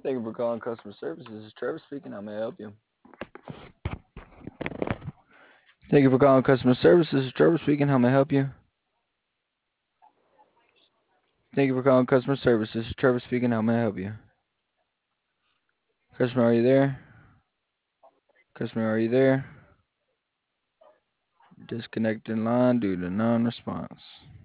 Thank you for calling customer service. This is Trevor speaking. How may I help you? Thank you for calling customer service. This is Trevor speaking. How may I help you? Thank you for calling customer service. This is Trevor speaking. How may I help you? Customer, are you there? Customer, are you there? Disconnecting line due to non-response.